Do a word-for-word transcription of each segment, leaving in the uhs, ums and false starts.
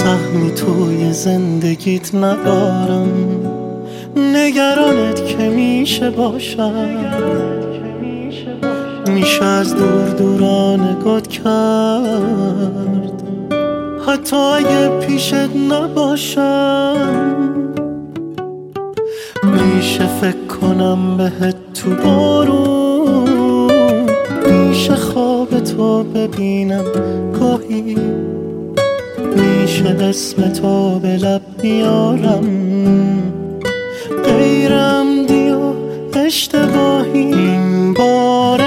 سهمی توی زندگیت ندارم، نگرانت که میشه باشم، میشه از دور دورا نگات کرد حتی اگه پیشت نباشم. میشه فکر کنم بهت تو بارون، میشه خواب تو ببینم گاهی، میشه اسم تو به لب بیارم غیرم دیا اشتباهی. این بار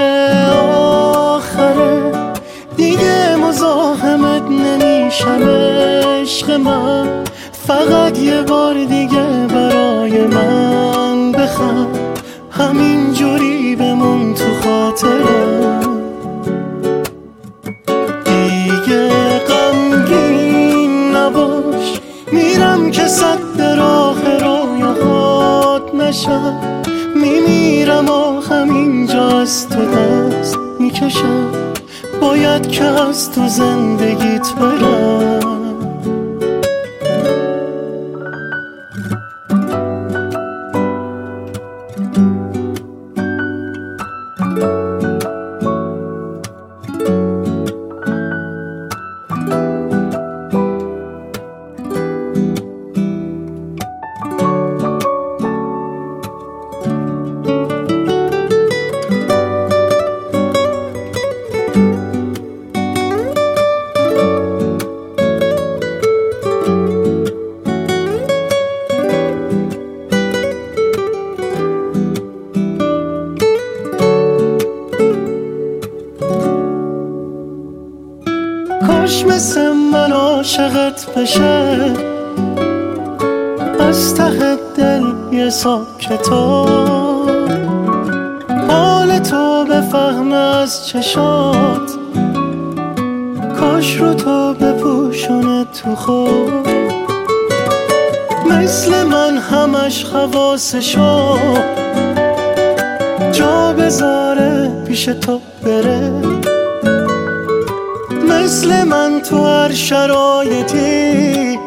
آخره دیگه مزاحمت نمیشم عشق من، فقط یه بار دیگه برای من بخند، همین جوری بمون تو خاطرم. دیگه غمگین نباش، میرم که صد راه رویاهات نشم، میمیرم آخم اینجا از تو دست میکشم، باید که از تو زندگیت برم. کاش مثل من عاشقت بشه، از ته دل یه ساکتات، حال تو بفهم از چشات، کاش رو تو بپوشونه تو خود، مثل من همش حواسشو جا بذاره پیش تو بره، مثل من تو هر شرایطی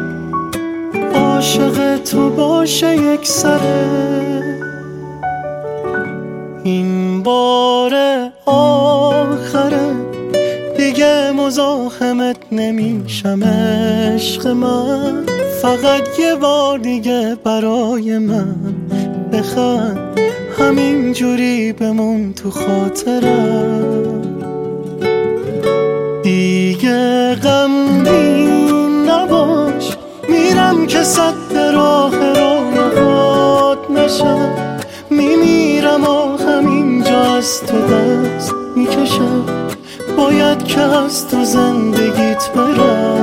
عاشق تو باشه یک سره. این بار آخره دیگه مزاحمت نمیشم عشق من، فقط یه بار دیگه برای من بخند، همین جوری بمون تو خاطرم. دیگه غمگین نباش، میرم که صد راه رویاهات نشم، میمیرم آخم اینجا از تو دست میکشم، باید که از تو زندگیت برم.